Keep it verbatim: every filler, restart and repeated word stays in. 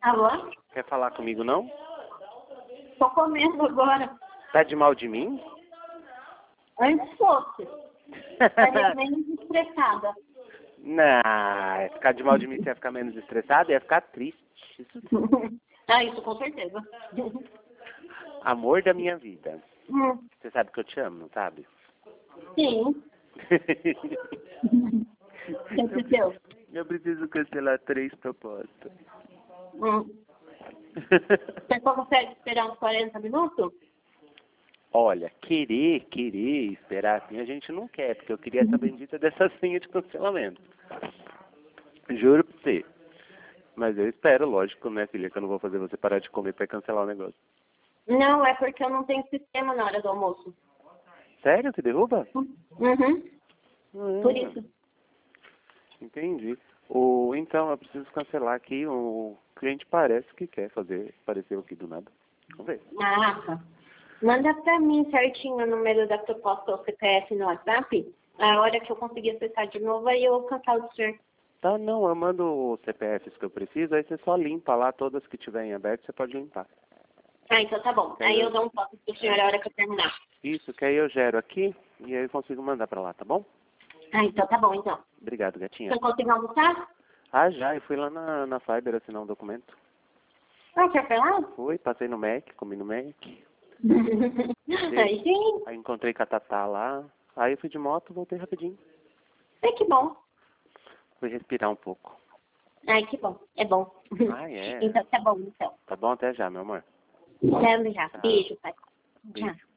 Alô? Quer falar comigo, não? Tô comendo agora. Tá de mal de mim? Antes fosse. Estaria menos estressada. Não, ficar de mal de mim, você ia ficar menos estressado, ia ficar triste. Ah, isso com certeza. Amor da minha vida. Hum, Você sabe que eu te amo, não sabe? sim. O que aconteceu? Eu preciso cancelar três propostas. Hum. Você só consegue esperar uns quarenta minutos? Olha, querer, querer esperar assim a gente não quer, porque eu queria essa bendita dessa senha de cancelamento. Juro pra você. Mas eu espero, lógico, né, filha, que eu não vou fazer você parar de comer pra cancelar o negócio. Não, é porque eu não tenho sistema na hora do almoço. Sério? Você derruba? Uhum. Hum, Por isso. Entendi. O, então, eu preciso cancelar aqui. O cliente parece que quer fazer, apareceu aqui do nada. Vamos ver. Ah, tá. Manda pra mim certinho o número da proposta, o C P F no WhatsApp. A hora que eu conseguir acessar de novo, aí eu cancelo o senhor. Tá, não, eu mando os C P Fs que eu preciso, aí você só limpa lá, todas que tiverem aberto, você pode limpar. Ah, então tá bom. Aí eu dou um toque pro senhor a hora que eu terminar. Isso, que aí eu gero aqui e aí eu consigo mandar pra lá, tá bom? Ah, então tá bom, então. Obrigado, gatinha. Você conseguiu almoçar? Ah, já, eu fui lá na, na Fiber assinar um documento. Ah, você foi lá? Fui, passei no Mac, comi no Mac. Aí sim. Aí encontrei com a Tatá lá. Aí eu fui de moto, voltei rapidinho. Ai, que bom. Fui respirar um pouco. Ai, que bom. É bom. Ah, é? Então tá bom, então. Tá bom, até já, meu amor. Até já. Tchau. Beijo, pai. Beijo. Tchau.